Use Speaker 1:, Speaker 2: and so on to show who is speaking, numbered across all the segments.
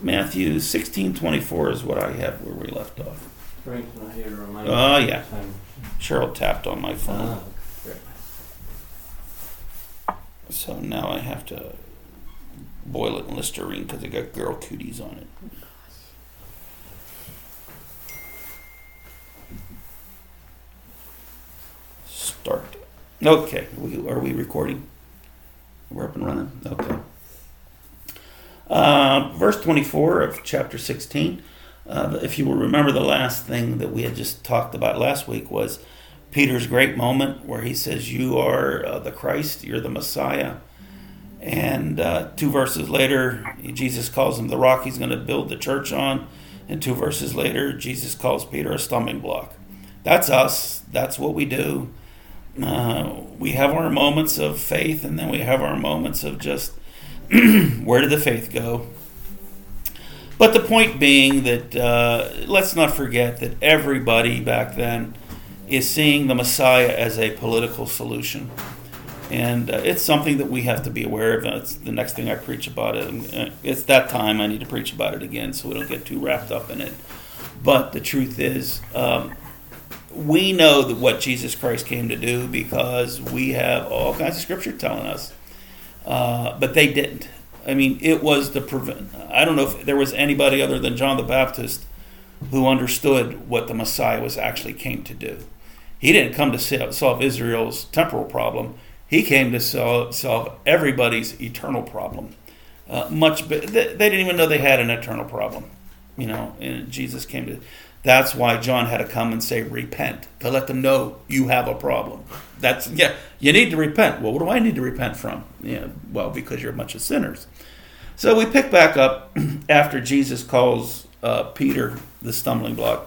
Speaker 1: Matthew 16:24 is what I have where we left off.
Speaker 2: Frank's not here to remind me.
Speaker 1: Oh, yeah. Cheryl tapped on my phone.
Speaker 2: Great.
Speaker 1: So now I have to boil it in Listerine because it got girl cooties on it. Start. Okay. Are we recording? We're up and running? Okay. Verse 24 of chapter 16. If you will remember, the last thing that we had just talked about last week was Peter's great moment where he says, you are the Christ, you're the Messiah. And 2 verses later, Jesus calls him the rock he's going to build the church on. And 2 verses later, Jesus calls Peter a stumbling block. That's us. That's what we do. We have our moments of faith, and then we have our moments of just, where did the faith go? But the point being that let's not forget that everybody back then is seeing the Messiah as a political solution. And it's something that we have to be aware of. It's the next thing I preach about it. It's that time I need to preach about it again so we don't get too wrapped up in it. But the truth is, we know that what Jesus Christ came to do because we have all kinds of scripture telling us. But they didn't. I mean, it was I don't know if there was anybody other than John the Baptist who understood what the Messiah was actually came to do. He didn't come to solve Israel's temporal problem. He came to solve everybody's eternal problem. They didn't even know they had an eternal problem. And Jesus came to. That's why John had to come and say, repent, to let them know you have a problem. You need to repent. Well, what do I need to repent from? Well, because you're a bunch of sinners. So we pick back up after Jesus calls Peter the stumbling block.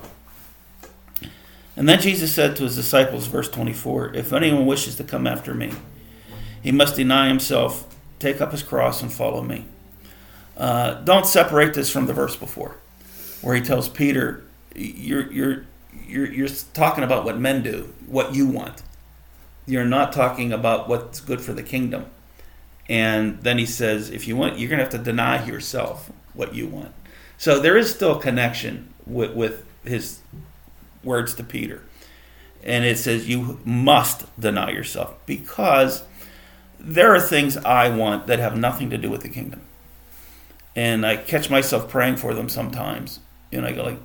Speaker 1: And then Jesus said to his disciples, verse 24, if anyone wishes to come after me, he must deny himself, take up his cross, and follow me. Don't separate this from the verse before, where he tells Peter, you're talking about what men do, what you want. You're not talking about what's good for the kingdom. And then he says, if you want, you're going to have to deny yourself what you want. So there is still a connection with his words to Peter. And it says you must deny yourself because there are things I want that have nothing to do with the kingdom. And I catch myself praying for them sometimes. And I go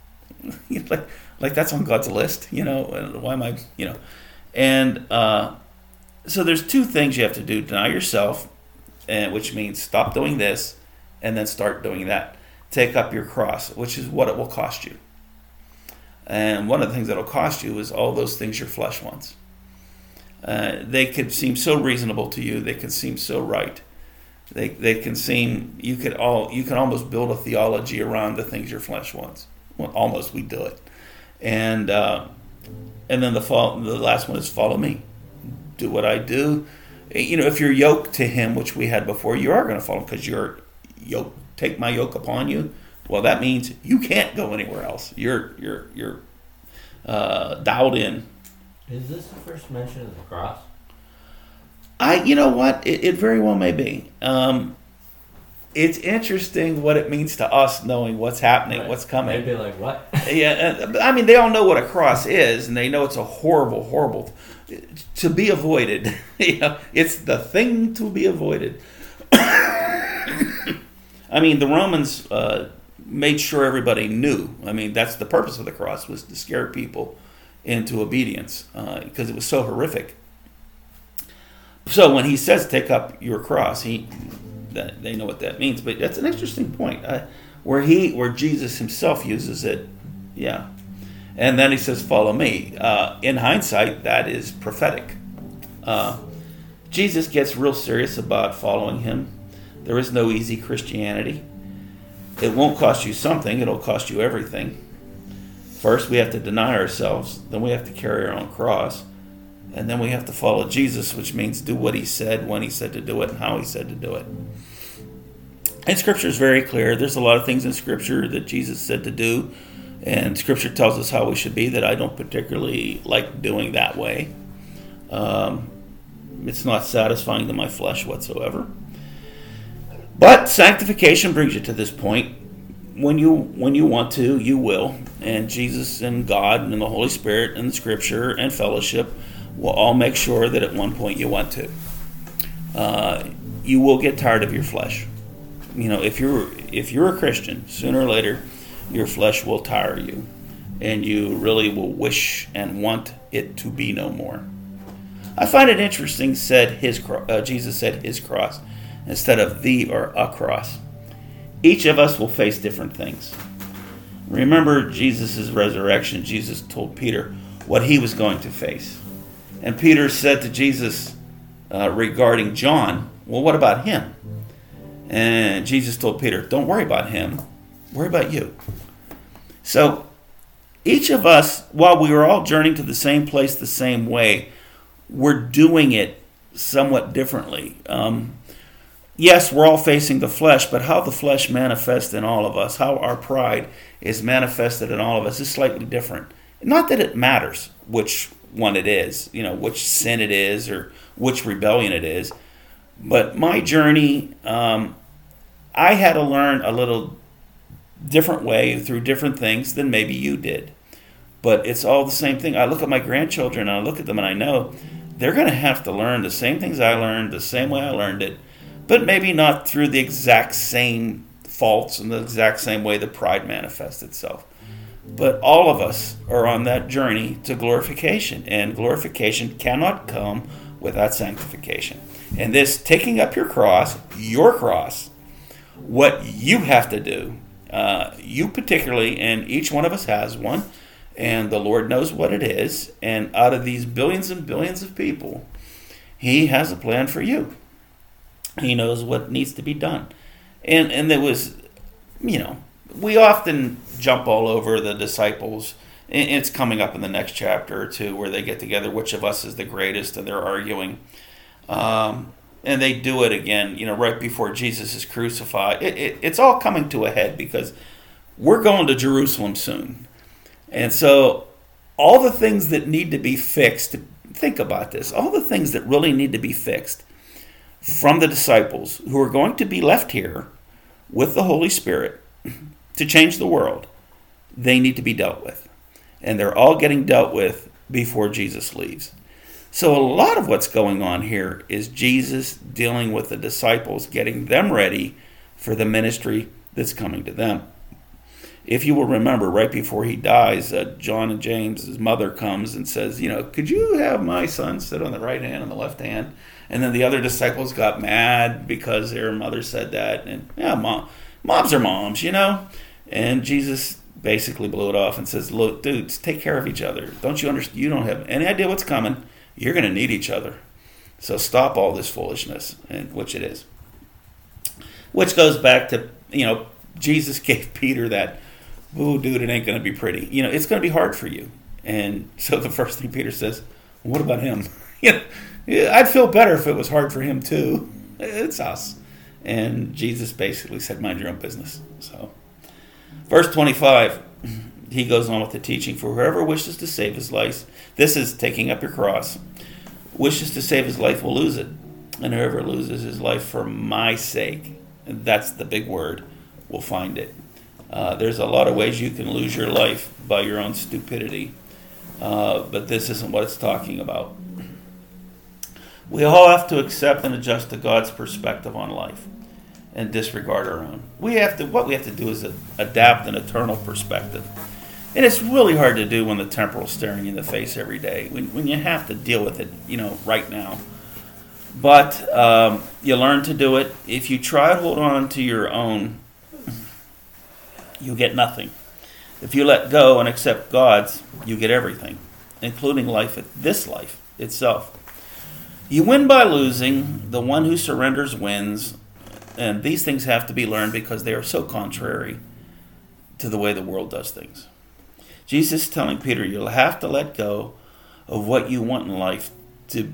Speaker 1: like that's on God's list, why am I, And so there's 2 things you have to do. Deny yourself, which means stop doing this and then start doing that. Take up your cross, which is what it will cost you. And one of the things that will cost you is all those things your flesh wants. They could seem so reasonable to you. They can seem so right. They can seem, you can almost build a theology around the things your flesh wants. Well, almost, we do it. And then the last one is follow me. Do what I do. If you're yoked to him, which we had before, you are going to follow because you're yoked. Take my yoke upon you. Well, that means you can't go anywhere else. You're dialed in.
Speaker 2: Is this the first mention of the cross?
Speaker 1: You know what? It very well may be. It's interesting what it means to us knowing what's happening, right. What's coming.
Speaker 2: They'd be like, what?
Speaker 1: Yeah, I mean, they all know what a cross is, and they know it's a horrible, horrible, to be avoided. It's the thing to be avoided. I mean, the Romans made sure everybody knew. I mean, that's the purpose of the cross, was to scare people into obedience, because it was so horrific. So when he says, take up your cross, they know what that means. But that's an interesting point, where Jesus himself uses it. Yeah. And then he says, follow me. In hindsight, that is prophetic. Jesus gets real serious about following him. There is no easy Christianity. It won't cost you something. It'll cost you everything. First, we have to deny ourselves. Then we have to carry our own cross. And then we have to follow Jesus, which means do what he said, when he said to do it, and how he said to do it. And Scripture is very clear. There's a lot of things in Scripture that Jesus said to do, and Scripture tells us how we should be that I don't particularly like doing that way. It's not satisfying to my flesh whatsoever. But sanctification brings you to this point when you want to, you will. And Jesus and God and the Holy Spirit and Scripture and fellowship will all make sure that at one point you want to. You will get tired of your flesh. If you're a Christian, sooner or later, your flesh will tire you, and you really will wish and want it to be no more. I find it interesting. Jesus said his cross instead of the or a cross. Each of us will face different things. Remember Jesus' resurrection. Jesus told Peter what he was going to face. And Peter said to Jesus regarding John, well, what about him? And Jesus told Peter, don't worry about him. Worry about you. So each of us, while we are all journeying to the same place the same way, we're doing it somewhat differently. Yes, we're all facing the flesh, but how the flesh manifests in all of us, how our pride is manifested in all of us is slightly different. Not that it matters which one it is, which sin it is or which rebellion it is. But my journey, I had to learn a little different way through different things than maybe you did. But it's all the same thing. I look at my grandchildren and I look at them and I know they're going to have to learn the same things I learned, the same way I learned it, but maybe not through the exact same faults and the exact same way the pride manifests itself. But all of us are on that journey to glorification, and glorification cannot come without sanctification. And this taking up your cross, what you have to do, you particularly, and each one of us has one, and the Lord knows what it is, and out of these billions and billions of people, He has a plan for you. He knows what needs to be done. And there was, we often jump all over the disciples. It's coming up in the next chapter or two where they get together, which of us is the greatest, and they're arguing. And they do it again, right before Jesus is crucified. It's all coming to a head because we're going to Jerusalem soon. And so all the things that need to be fixed, think about this, all the things that really need to be fixed from the disciples who are going to be left here with the Holy Spirit to change the world, they need to be dealt with. And they're all getting dealt with before Jesus leaves. So a lot of what's going on here is Jesus dealing with the disciples, getting them ready for the ministry that's coming to them. If you will remember, right before he dies, John and James, his mother comes and says, could you have my son sit on the right hand and the left hand? And then the other disciples got mad because their mother said that. And moms are moms, And Jesus basically blew it off and says, look, dudes, take care of each other. Don't you understand? You don't have any idea what's coming. You're going to need each other. So stop all this foolishness, which it is. Which goes back to, Jesus gave Peter that, dude, it ain't going to be pretty. It's going to be hard for you. And so the first thing Peter says, what about him? I'd feel better if it was hard for him too. It's us. And Jesus basically said, mind your own business. So, verse 25, he goes on with the teaching. For whoever wishes to save his life, this is taking up your cross, wishes to save his life will lose it. And whoever loses his life for my sake, and that's the big word, will find it. There's a lot of ways you can lose your life by your own stupidity. But this isn't what it's talking about. We all have to accept and adjust to God's perspective on life and disregard our own. What we have to do is adapt an eternal perspective. And it's really hard to do when the temporal is staring you in the face every day, when you have to deal with it, right now. But you learn to do it. If you try to hold on to your own, you get nothing. If you let go and accept God's, you get everything, including this life itself. You win by losing. The one who surrenders wins. And these things have to be learned because they are so contrary to the way the world does things. Jesus is telling Peter, you'll have to let go of what you want in life to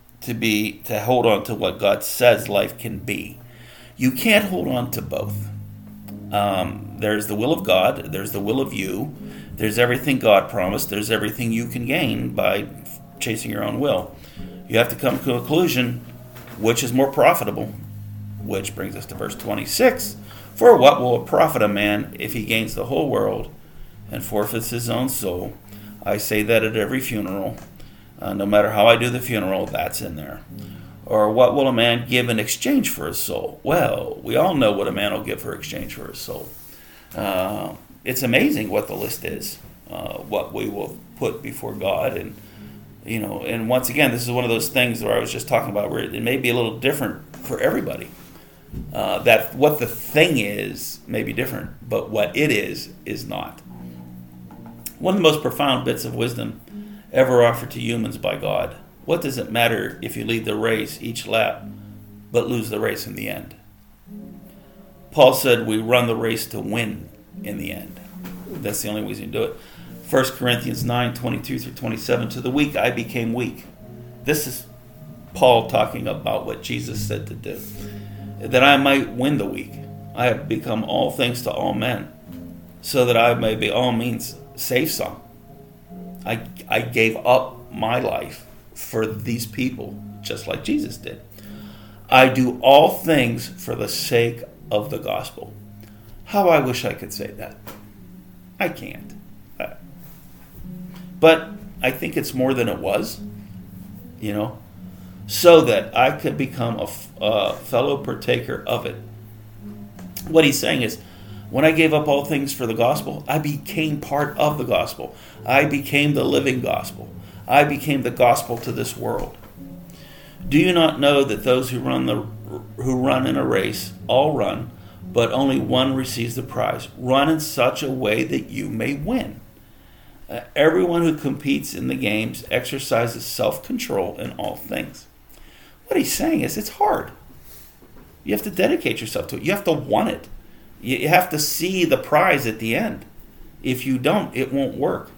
Speaker 1: hold on to what God says life can be. You can't hold on to both. There's the will of God. There's the will of you. There's everything God promised. There's everything you can gain by chasing your own will. You have to come to a conclusion which is more profitable. Which brings us to verse 26. For what will it profit a man if he gains the whole world and forfeits his own soul? I say that at every funeral. No matter how I do the funeral, that's in there. Or what will a man give in exchange for his soul? Well, we all know what a man will give for exchange for his soul. It's amazing what the list is, what we will put before God. And once again, this is one of those things where I was just talking about where it may be a little different for everybody. That what the thing is may be different, but what it is not. One of the most profound bits of wisdom ever offered to humans by God. What does it matter if you lead the race each lap, but lose the race in the end? Paul said we run the race to win in the end. That's the only reason you do it. 1 Corinthians 9:22-27, to the weak I became weak. This is Paul talking about what Jesus said to do. That I might win the weak. I have become all things to all men, so that I may by all means save some. I gave up my life for these people, just like Jesus did. I do all things for the sake of the gospel. How I wish I could say that. I can't. But I think it's more than it was, so that I could become a fellow partaker of it. What he's saying is, when I gave up all things for the gospel, I became part of the gospel. I became the living gospel. I became the gospel to this world. Do you not know that those who run in a race all run, but only one receives the prize? Run in such a way that you may win. Everyone who competes in the games exercises self-control in all things. What he's saying is it's hard. You have to dedicate yourself to it. You have to want it. You have to see the prize at the end. If you don't, it won't work.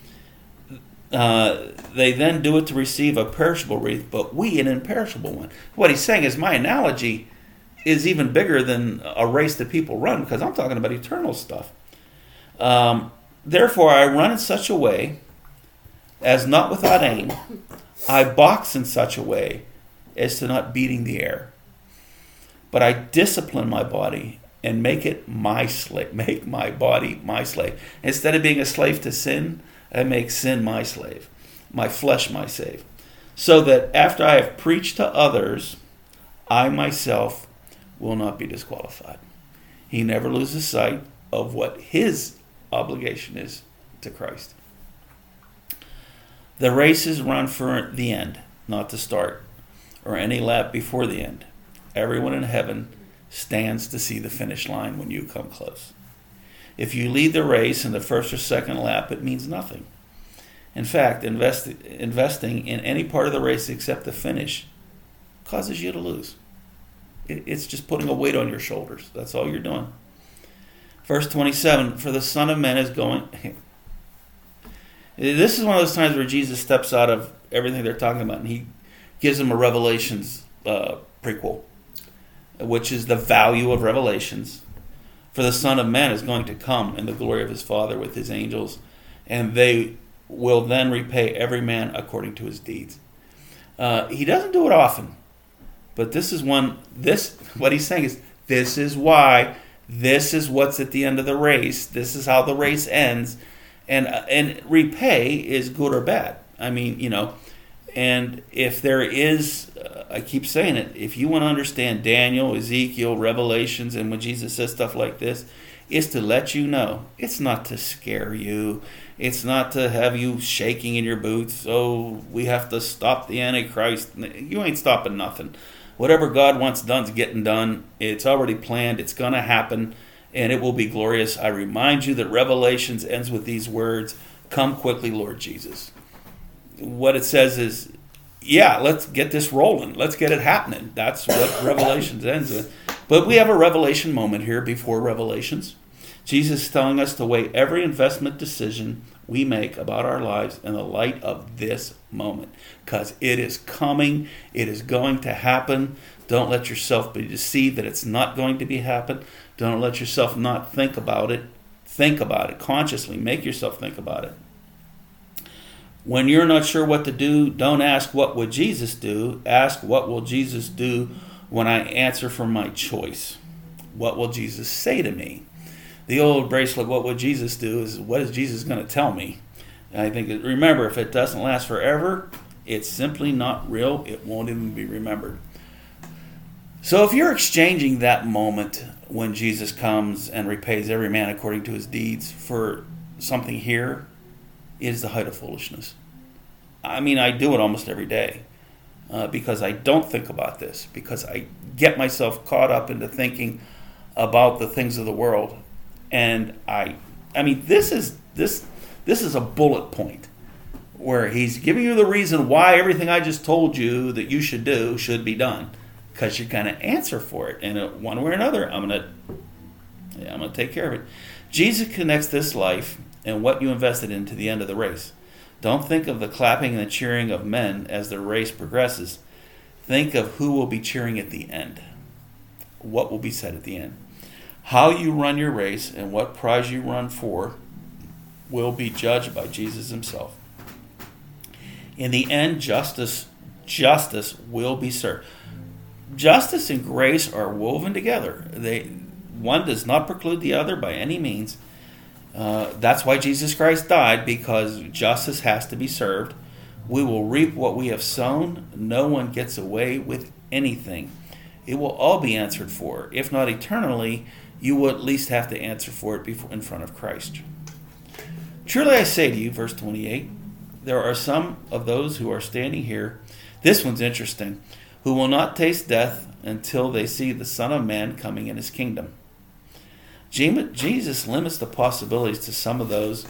Speaker 1: They then do it to receive a perishable wreath, but we an imperishable one. What he's saying is my analogy is even bigger than a race that people run, because I'm talking about eternal stuff. Therefore, I run in such a way as not without aim. I box in such a way as to not beating the air. But I discipline my body and make it my slave. Make my body my slave. Instead of being a slave to sin, I make sin my slave, my flesh my slave. So that after I have preached to others, I myself will not be disqualified. He never loses sight of what his obligation is to Christ. The race is run for the end, not the start, or any lap before the end. Everyone in heaven stands to see the finish line when you come close. If you lead the race in the first or second lap, it means nothing. In fact, investing in any part of the race except the finish causes you to lose. It's just putting a weight on your shoulders. That's all you're doing. Verse 27, for the Son of Man is going... This is one of those times where Jesus steps out of everything they're talking about, and he gives them a Revelations prequel, which is the value of Revelations. For the Son of Man is going to come in the glory of his Father with his angels, and they will then repay every man according to his deeds. He doesn't do it often, but what he's saying is, this is why, this is what's at the end of the race, this is how the race ends, and repay is good or bad. I mean, and if there is, I keep saying it, if you want to understand Daniel, Ezekiel, Revelations, and when Jesus says stuff like this, it's to let you know. It's not to scare you. It's not to have you shaking in your boots. Oh, we have to stop the Antichrist. You ain't stopping nothing. Whatever God wants done is getting done. It's already planned. It's going to happen, and it will be glorious. I remind you that Revelations ends with these words, "Come quickly, Lord Jesus." What it says is, yeah, let's get this rolling. Let's get it happening. That's what Revelations ends with. But we have a revelation moment here before Revelations. Jesus is telling us to weigh every investment decision we make about our lives in the light of this moment, because it is coming. It is going to happen. Don't let yourself be deceived that it's not going to be happen. Don't let yourself not think about it. Think about it consciously. Make yourself think about it. When you're not sure what to do, don't ask what would Jesus do. Ask what will Jesus do when I answer for my choice. What will Jesus say to me? The old bracelet, what would Jesus do, is what is Jesus going to tell me? And I think, remember, if it doesn't last forever, it's simply not real. It won't even be remembered. So if you're exchanging that moment when Jesus comes and repays every man according to his deeds for something here, it is the height of foolishness. I mean, I do it almost every day because I don't think about this, because I get myself caught up into thinking about the things of the world. And I mean, this is a bullet point where he's giving you the reason why everything I just told you that you should do should be done, because you're going to answer for it. And one way or another, I'm going to take care of it. Jesus connects this life and what you invested in to the end of the race. Don't think of the clapping and the cheering of men as the race progresses. Think of who will be cheering at the end. What will be said at the end. How you run your race and what prize you run for will be judged by Jesus himself. In the end, justice will be served. Justice and grace are woven together. One does not preclude the other by any means. That's why Jesus Christ died, because justice has to be served. We will reap what we have sown. No one gets away with anything. It will all be answered for. If not eternally, you will at least have to answer for it in front of Christ. Truly I say to you, verse 28, there are some of those who are standing here, this one's interesting, who will not taste death until they see the Son of Man coming in his kingdom. Jesus limits the possibilities to some of those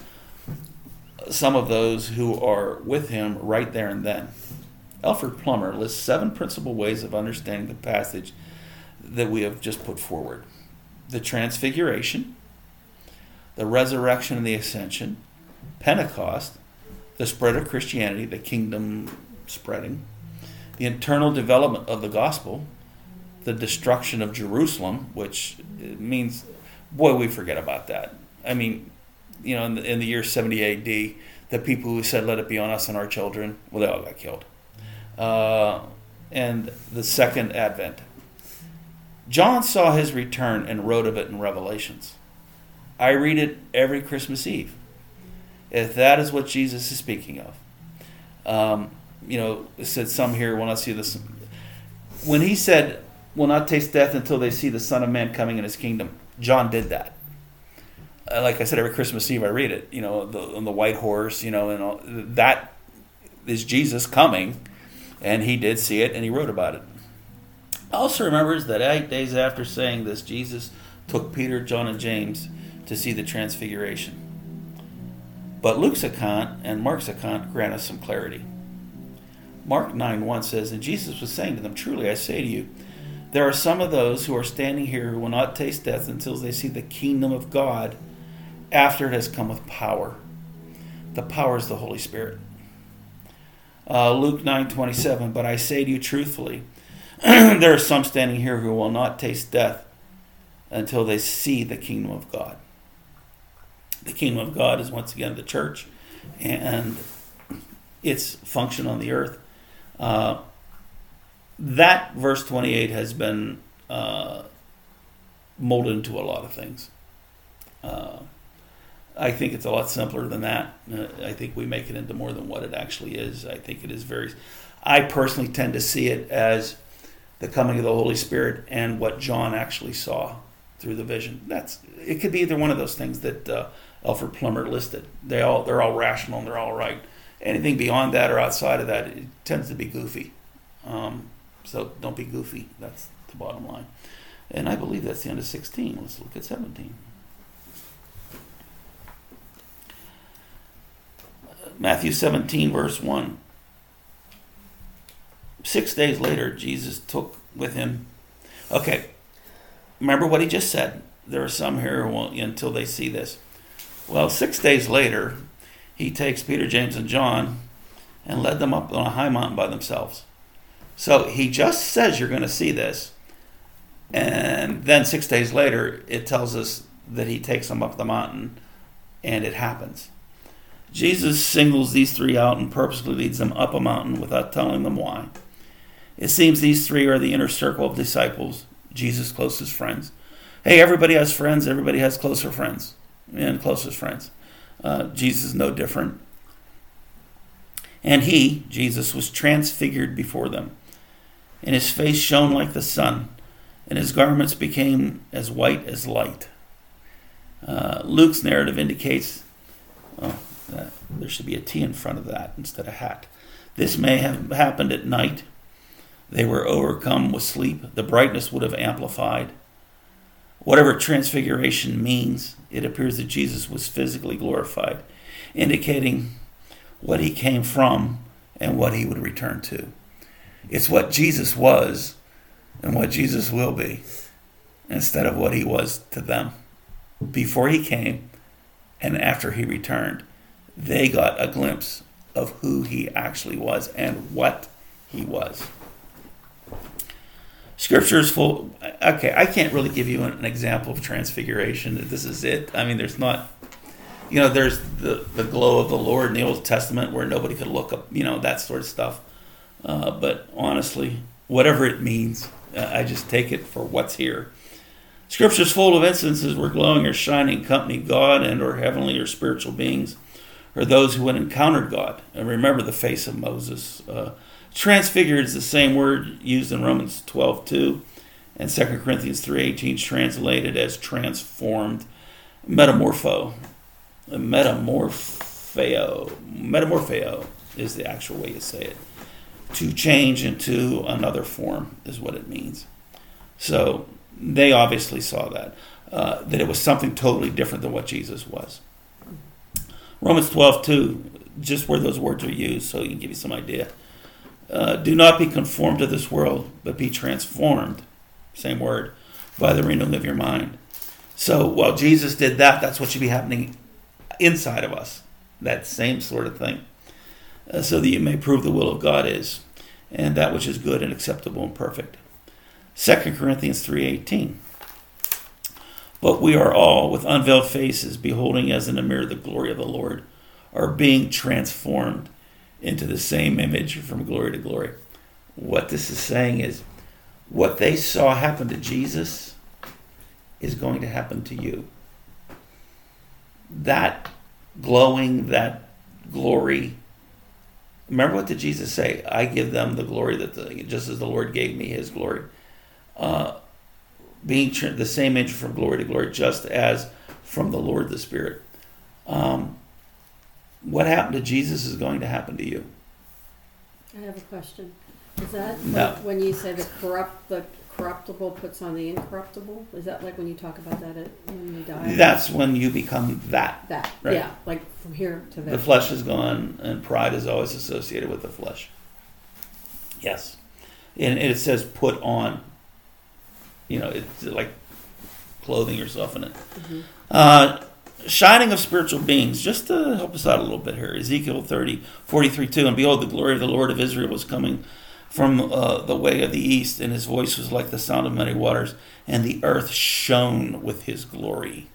Speaker 1: who are with him right there and then. Alfred Plummer lists 7 principal ways of understanding the passage that we have just put forward. The Transfiguration, the Resurrection and the Ascension, Pentecost, the spread of Christianity, the kingdom spreading, the internal development of the gospel, the destruction of Jerusalem, which means, boy, we forget about that. I mean, you know, in the year 70 AD, the people who said, let it be on us and our children, well, they all got killed. And the second advent. John saw his return and wrote of it in Revelations. I read it every Christmas Eve, if that is what Jesus is speaking of. It said some here will not see this. When he said, will not taste death until they see the Son of Man coming in his kingdom, John did that. Like I said, every Christmas Eve I read it, on the white horse, and all, that is Jesus coming, and he did see it, and he wrote about it. Also remembers that 8 days after saying this, Jesus took Peter, John, and James to see the Transfiguration. But Luke's account and Mark's account grant us some clarity. Mark 9:1 says, and Jesus was saying to them, truly I say to you, there are some of those who are standing here who will not taste death until they see the kingdom of God after it has come with power. The power is the Holy Spirit. Luke 9:27, but I say to you truthfully, there are some standing here who will not taste death until they see the kingdom of God. The kingdom of God is once again the church and its function on the earth. That verse 28 has been molded into a lot of things. I think it's a lot simpler than that. I think we make it into more than what it actually is. I think it is I personally tend to see it as the coming of the Holy Spirit and what John actually saw through the vision. It could be either one of those things that Alfred Plummer listed. They're all rational and they're all right. Anything beyond that or outside of that, it tends to be goofy. So don't be goofy. That's the bottom line. And I believe that's the end of 16. Let's look at 17. Matthew 17, verse 1. 6 days later, Jesus took with him. Okay, remember what he just said. There are some here who won't until they see this. Well, 6 days later, he takes Peter, James, and John and led them up on a high mountain by themselves. So he just says you're going to see this. And then 6 days later, it tells us that he takes them up the mountain and it happens. Jesus singles these three out and purposely leads them up a mountain without telling them why. It seems these three are the inner circle of disciples, Jesus' closest friends. Hey, everybody has friends. Everybody has closer friends and closest friends. Jesus is no different. And he, Jesus, was transfigured before them. And his face shone like the sun, and his garments became as white as light. Luke's narrative indicates, there should be a T in front of that instead of hat. This may have happened at night. They were overcome with sleep. The brightness would have amplified. Whatever transfiguration means, it appears that Jesus was physically glorified, indicating what he came from and what he would return to. It's what Jesus was and what Jesus will be, instead of what he was to them. Before he came and after he returned, they got a glimpse of who he actually was and what he was. Scripture is full. Okay, I can't really give you an example of transfiguration. This is it. I mean, there's not, there's the glow of the Lord in the Old Testament where nobody could look up, that sort of stuff. But honestly, whatever it means, I just take it for what's here. Scripture is full of instances where glowing or shining accompanied God and or heavenly or spiritual beings, or those who had encountered God. And remember the face of Moses. Transfigured is the same word used in Romans 12:2 and 2 Corinthians 3:18, translated as transformed. Metamorpheo is the actual way you say it. To change into another form is what it means. So they obviously saw that it was something totally different than what Jesus was. Romans 12:2, just where those words are used, so you can give you some idea. Do not be conformed to this world, but be transformed, same word, by the renewing of your mind. So while Jesus did that, that's what should be happening inside of us, that same sort of thing, so that you may prove the will of God is, and that which is good and acceptable and perfect. 2 Corinthians 3:18. But we are all, with unveiled faces, beholding as in a mirror the glory of the Lord, are being transformed into the same image from glory to glory. What this is saying is, what they saw happen to Jesus is going to happen to you. That glowing, that glory. Remember, what did Jesus say? I give them the glory just as the Lord gave me his glory. Being the same image from glory to glory, just as from the Lord the Spirit. What happened to Jesus is going to happen to you.
Speaker 3: I have a question. Is that
Speaker 1: No.
Speaker 3: like when you say the corruptible puts on the incorruptible? Is that like when you talk about that when you die?
Speaker 1: That's when you become that.
Speaker 3: That,
Speaker 1: right?
Speaker 3: yeah, like from here to there.
Speaker 1: The flesh is gone, and pride is always associated with the flesh. Yes. And it says put on. It's like clothing yourself in it. Mm-hmm. Shining of spiritual beings, just to help us out a little bit here. Ezekiel 43:2, and behold, the glory of the Lord of Israel was coming from the way of the east, and his voice was like the sound of many waters, and the earth shone with his glory.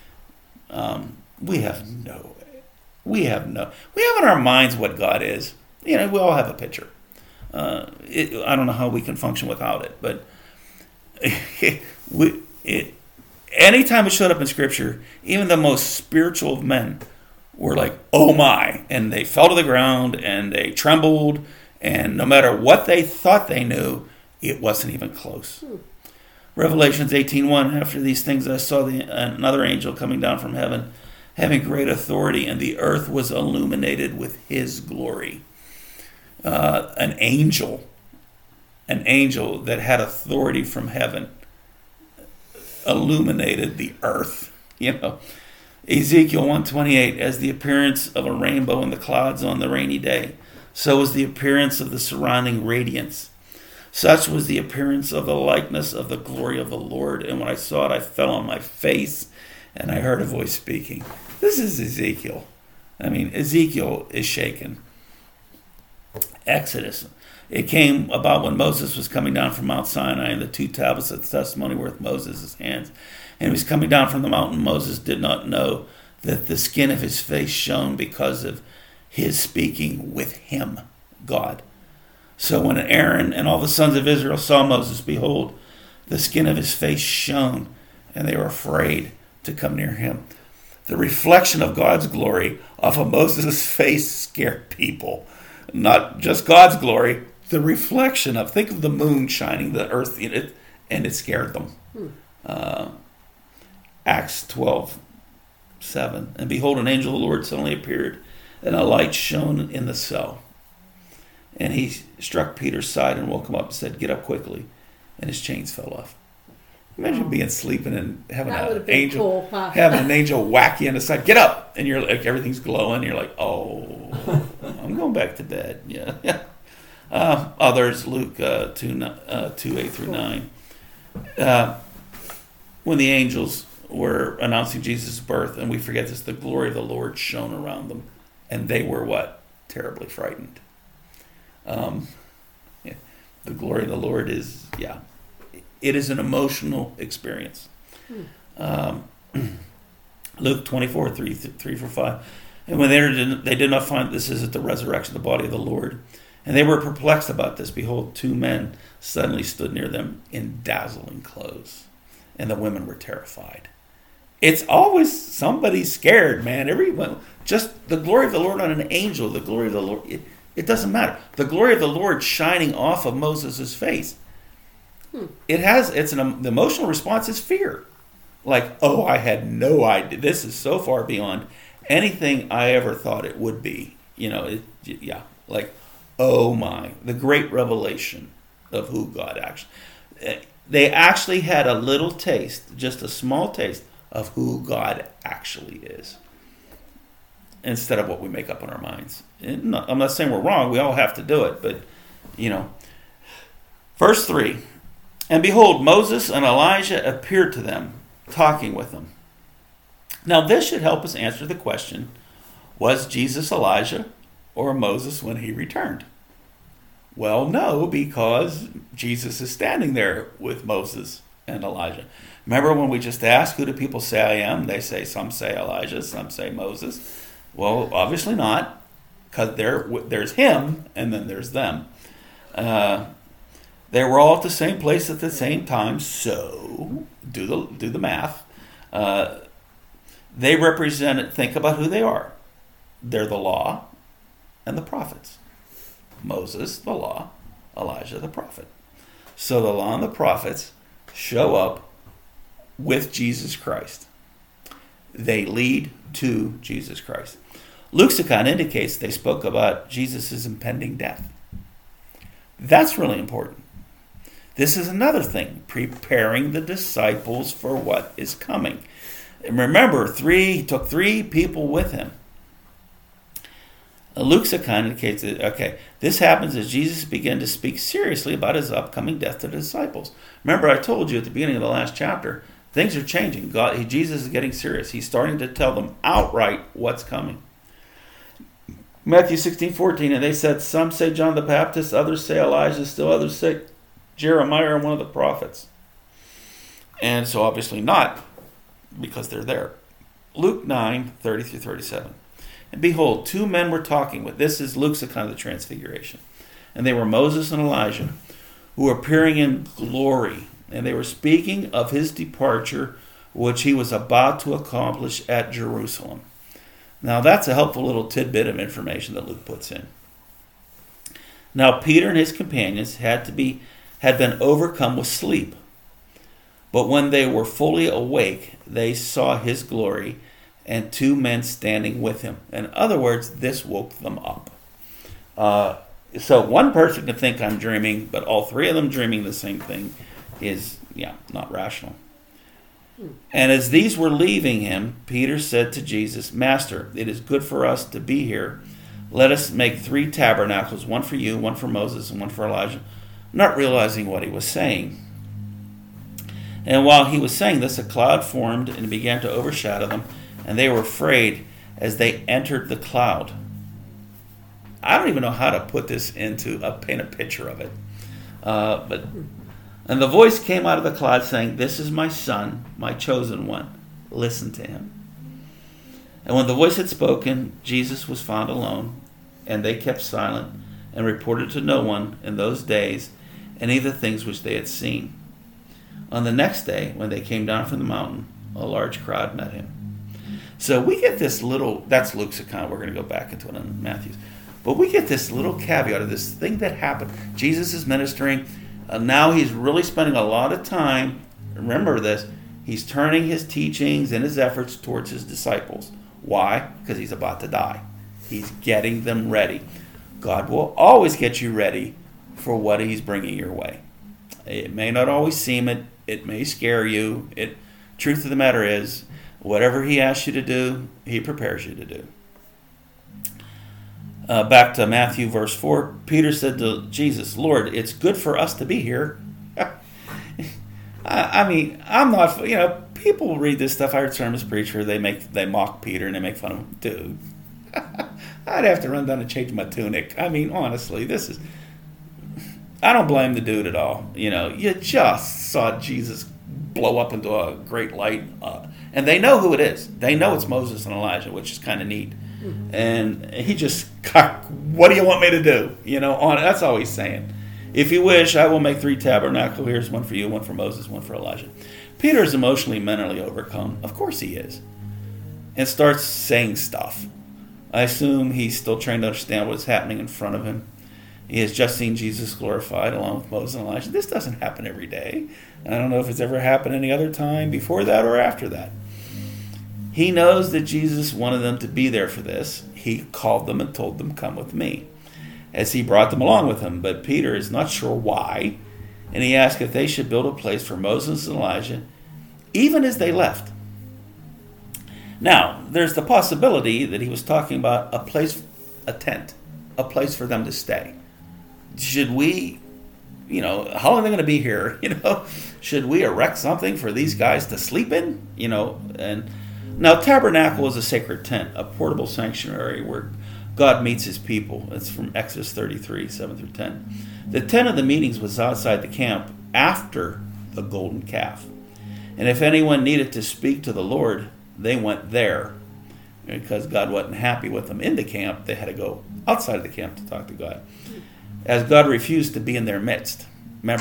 Speaker 1: We have in our minds what God is. We all have a picture. I don't know how we can function without it, but anytime it showed up in Scripture, even the most spiritual of men were like, oh my, and they fell to the ground and they trembled, and no matter what they thought they knew, it wasn't even close. Revelations 18:1, after these things I saw another angel coming down from heaven, having great authority, and the earth was illuminated with his glory. An angel that had authority from heaven illuminated the earth. Ezekiel 1:28, as the appearance of a rainbow in the clouds on the rainy day, so was the appearance of the surrounding radiance. Such was the appearance of the likeness of the glory of the Lord. And when I saw it, I fell on my face, and I heard a voice speaking. This is Ezekiel. Ezekiel is shaken. Exodus. It came about when Moses was coming down from Mount Sinai, and the 2 tablets of the testimony were with Moses' hands. And he was coming down from the mountain. Moses did not know that the skin of his face shone because of his speaking with him, God. So when Aaron and all the sons of Israel saw Moses, behold, the skin of his face shone, and they were afraid to come near him. The reflection of God's glory off of Moses' face scared people. Not just God's glory, the reflection of, think of the moon shining the earth in it, and it scared them. Acts 12:7. And behold, an angel of the Lord suddenly appeared, and a light shone in the cell. And he struck Peter's side and woke him up and said, "Get up quickly." And his chains fell off. Imagine being sleeping and having
Speaker 3: That would
Speaker 1: an
Speaker 3: have been
Speaker 1: angel,
Speaker 3: cool, huh?
Speaker 1: having an angel whack you in the side. Get up, and you're like, everything's glowing. You're like, oh, I'm going back to bed. Yeah. There's Luke 2:8-9. When the angels were announcing Jesus' birth, and we forget this, the glory of the Lord shone around them, and they were what? Terribly frightened. The glory of the Lord is, it is an emotional experience. Luke 24:3-5. And when they did not find, this is at the resurrection of the body of the Lord, and they were perplexed about this. Behold, 2 men suddenly stood near them in dazzling clothes, and the women were terrified. It's always somebody scared, man. Everyone, just the glory of the Lord on an angel, the glory of the Lord. It doesn't matter. The glory of the Lord shining off of Moses' face. The emotional response is fear. Like, oh, I had no idea. This is so far beyond anything I ever thought it would be. Like, oh my, the great revelation of who God actually. They actually had a little taste, just a small taste of who God actually is, instead of what we make up in our minds. I'm not saying we're wrong. We all have to do it, but Verse 3. And behold, Moses and Elijah appeared to them, talking with them. Now this should help us answer the question, was Jesus Elijah or Moses when he returned? Well, no, because Jesus is standing there with Moses and Elijah. Remember when we just asked, who do people say I am? They say, some say Elijah, some say Moses. Well, obviously not, because there's him and then there's them. They were all at the same place at the same time, so do the math. They represent, think about who they are. They're the law and the prophets. Moses, the law, Elijah, the prophet. So the law and the prophets show up with Jesus Christ. They lead to Jesus Christ. Luke's account indicates they spoke about Jesus' impending death. That's really important. This is another thing, preparing the disciples for what is coming. And remember, he took 3 people with him. Luke's account indicates that, this happens as Jesus began to speak seriously about his upcoming death to the disciples. Remember, I told you at the beginning of the last chapter, things are changing. Jesus is getting serious. He's starting to tell them outright what's coming. Matthew 16:14, and they said, some say John the Baptist, others say Elijah, still others say Jeremiah or one of the prophets. And so obviously not, because they're there. Luke 9:30-37. And behold, 2 men were talking with, this is Luke's account of the transfiguration. And they were Moses and Elijah, who were appearing in glory. And they were speaking of his departure, which he was about to accomplish at Jerusalem. Now that's a helpful little tidbit of information that Luke puts in. Now Peter and his companions had been overcome with sleep. But when they were fully awake, they saw his glory and 2 men standing with him. In other words, this woke them up. So one person can think I'm dreaming, but all 3 of them dreaming the same thing is, not rational. And as these were leaving him, Peter said to Jesus, Master, it is good for us to be here. Let us make 3 tabernacles, one for you, one for Moses, and one for Elijah, not realizing what he was saying. And while he was saying this, a cloud formed and began to overshadow them, and they were afraid as they entered the cloud. I don't even know how to put this paint a picture of it. And the voice came out of the cloud saying, this is my son, my chosen one. Listen to him. And when the voice had spoken, Jesus was found alone, and they kept silent and reported to no one in those days any of the things which they had seen. On the next day, when they came down from the mountain, a large crowd met him. So we get this little, that's Luke's account, we're going to go back into it in Matthew's. But we get this little caveat of this thing that happened. Jesus is ministering. Now he's really spending a lot of time, remember this, he's turning his teachings and his efforts towards his disciples. Why? Because he's about to die. He's getting them ready. God will always get you ready for what he's bringing your way. It may not always seem it. It may scare you. Truth of the matter is, whatever he asks you to do, he prepares you to do. Back to Matthew verse 4, Peter said to Jesus, Lord, it's good for us to be here. I mean, I'm not, people read this stuff. I heard sermons preacher, they mock Peter and they make fun of him. Dude, I'd have to run down and change my tunic. I mean, honestly, I don't blame the dude at all. You just saw Jesus blow up into a great light. And they know who it is. They know it's Moses and Elijah, which is kind of neat. And he just, what do you want me to do? That's all he's saying. If you wish, I will make 3 tabernacles. Here's one for you, one for Moses, one for Elijah. Peter is emotionally, mentally overcome. Of course he is. And starts saying stuff. I assume he's still trying to understand what's happening in front of him. He has just seen Jesus glorified along with Moses and Elijah. This doesn't happen every day. I don't know if it's ever happened any other time before that or after that. He knows that Jesus wanted them to be there for this. He called them and told them, come with me, as he brought them along with him. But Peter is not sure why, and he asked if they should build a place for Moses and Elijah, even as they left. Now, there's the possibility that he was talking about a place, a tent, a place for them to stay. Should we, how long are they going to be here? Should we erect something for these guys to sleep in? And now tabernacle is a sacred tent, a portable sanctuary where God meets his people. It's from Exodus 33, 7 through 10. The tent of the meetings was outside the camp after the golden calf. And if anyone needed to speak to the Lord, they went there. Because God wasn't happy with them in the camp, they had to go outside of the camp to talk to God. As God refused to be in their midst. Remember,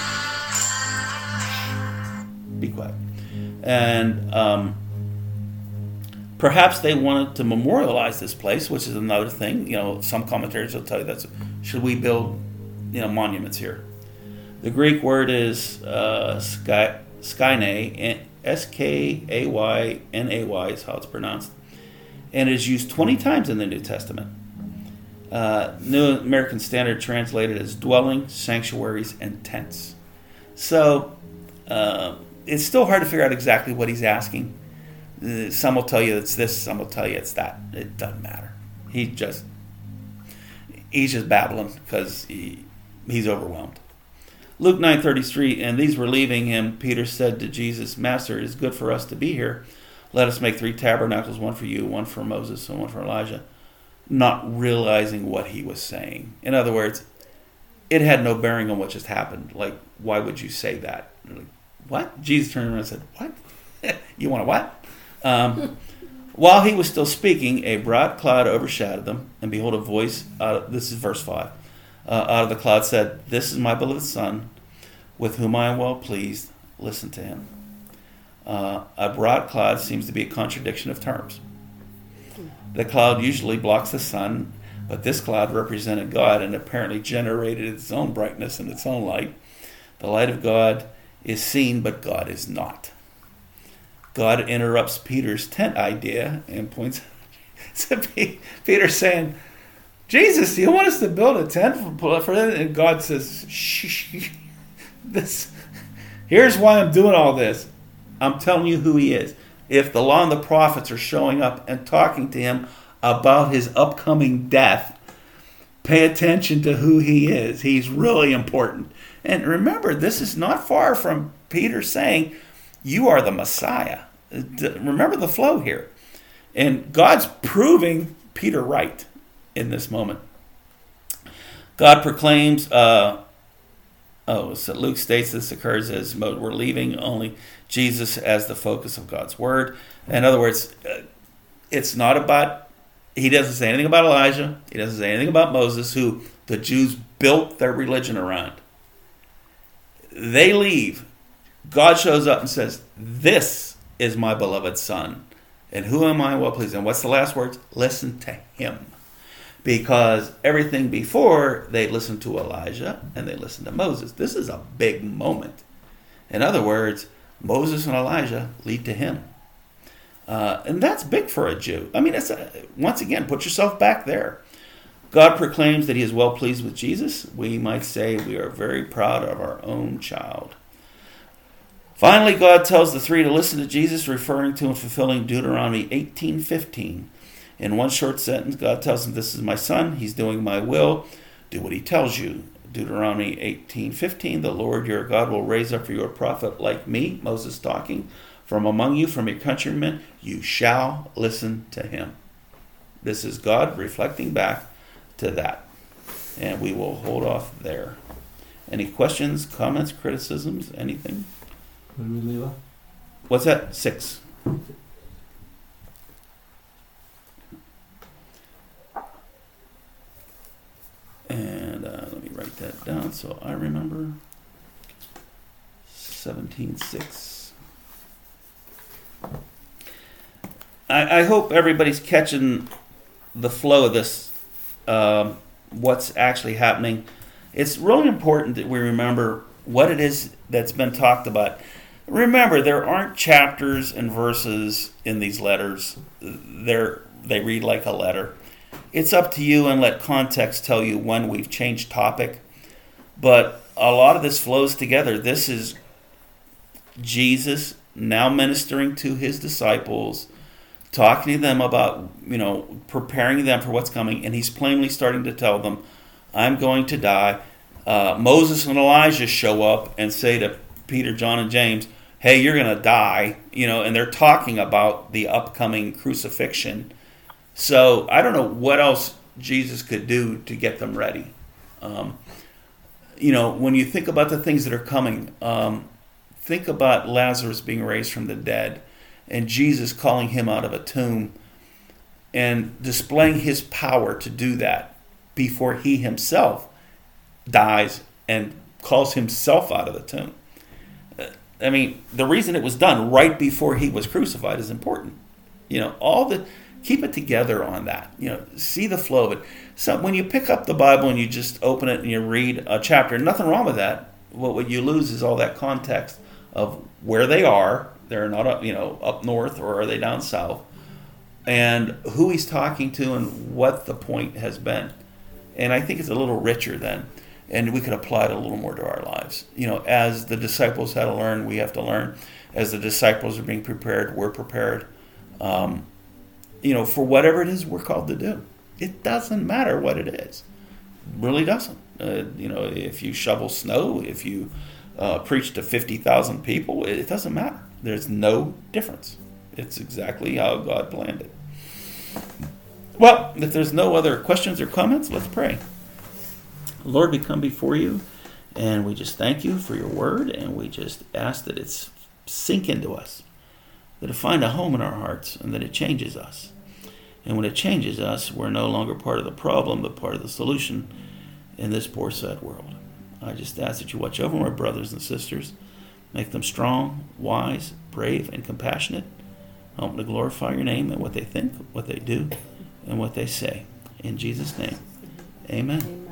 Speaker 1: be quiet. And perhaps they wanted to memorialize this place, which is another thing. Some commentators will tell you should we build, monuments here? The Greek word is skyne, S-K-A-Y-N-A-Y is how it's pronounced. And it is used 20 times in the New Testament. New American Standard translated as dwelling, sanctuaries, and tents. So it's still hard to figure out exactly what he's asking. Some will tell you it's this, some will tell you it's that. It doesn't matter. He's just babbling because he's overwhelmed. Luke 9:33, and these were leaving him. Peter said to Jesus, Master, it is good for us to be here. Let us make 3 tabernacles, one for you, one for Moses, and one for Elijah. Not realizing what he was saying. In other words, it had no bearing on what just happened. Like, why would you say that? Like, what? Jesus turned around and said, what? You want a what? While he was still speaking, a broad cloud overshadowed them, and behold, a voice, this is verse 5, out of the cloud said, This is my beloved Son, with whom I am well pleased. Listen to him. A broad cloud seems to be a contradiction of terms. The cloud usually blocks the sun, but this cloud represented God and apparently generated its own brightness and its own light. The light of God is seen, but God is not. God interrupts Peter's tent idea and points to Peter saying, Jesus, do you want us to build a tent for that? And God says, shh, here's why I'm doing all this. I'm telling you who he is. If the law and the prophets are showing up and talking to him about his upcoming death, pay attention to who he is. He's really important. And remember, this is not far from Peter saying, you are the Messiah. Remember the flow here. And God's proving Peter right in this moment. God proclaims, so Luke states this occurs as we're leaving only Jesus as the focus of God's word. In other words, it's not about, he doesn't say anything about Elijah. He doesn't say anything about Moses, who the Jews built their religion around. They leave. God shows up and says, "This is my beloved Son, and who am I well pleased?" And what's the last words? Listen to him. Because everything before, they listened to Elijah and they listened to Moses. This is a big moment. In other words, Moses and Elijah lead to him. And that's big for a Jew. I mean, once again, put yourself back there. God proclaims that he is well pleased with Jesus. We might say we are very proud of our own child. Finally, God tells the three to listen to Jesus, referring to and fulfilling Deuteronomy 18:15. In one short sentence, God tells them, "This is my son. He's doing my will. Do what he tells you." Deuteronomy 18:15, "The Lord your God will raise up for you a prophet like me," Moses talking, "from among you, from your countrymen. You shall listen to him." This is God reflecting back to that. And we will hold off there. Any questions, comments, criticisms, anything?
Speaker 2: Where do we leave off?
Speaker 1: What's that? 6. And let me write that down so I remember. 17:6. I hope everybody's catching the flow of this, what's actually happening. It's really important that we remember what it is that's been talked about. Remember, there aren't chapters and verses in these letters. They read like a letter. It's up to you, and let context tell you when we've changed topic. But a lot of this flows together. This is Jesus now ministering to his disciples, talking to them about, preparing them for what's coming. And he's plainly starting to tell them, "I'm going to die." Moses and Elijah show up and say to Peter, John, and James, "Hey, you're going to die." And they're talking about the upcoming crucifixion. So I don't know what else Jesus could do to get them ready. When you think about the things that are coming, think about Lazarus being raised from the dead and Jesus calling him out of a tomb and displaying his power to do that before he himself dies and calls himself out of the tomb. I mean, the reason it was done right before he was crucified is important. Keep it together on that. See the flow of it. So when you pick up the Bible and you just open it and you read a chapter, nothing wrong with that. What you lose is all that context of where they are. They're not up north, or are they down south? And who he's talking to and what the point has been. And I think it's a little richer then. And we could apply it a little more to our lives. As the disciples had to learn, we have to learn. As the disciples are being prepared, we're prepared. For whatever it is we're called to do. It doesn't matter what it is. It really doesn't. If you shovel snow, if you preach to 50,000 people, it doesn't matter. There's no difference. It's exactly how God planned it. Well, if there's no other questions or comments, let's pray. Lord, we come before you, and we just thank you for your word, and we just ask that it's sink into us, that it find a home in our hearts, and that it changes us. And when it changes us, we're no longer part of the problem, but part of the solution in this poor, sad world. I just ask that you watch over my brothers and sisters, make them strong, wise, brave, and compassionate. Help them to glorify your name and what they think, what they do, and what they say. In Jesus' name, amen.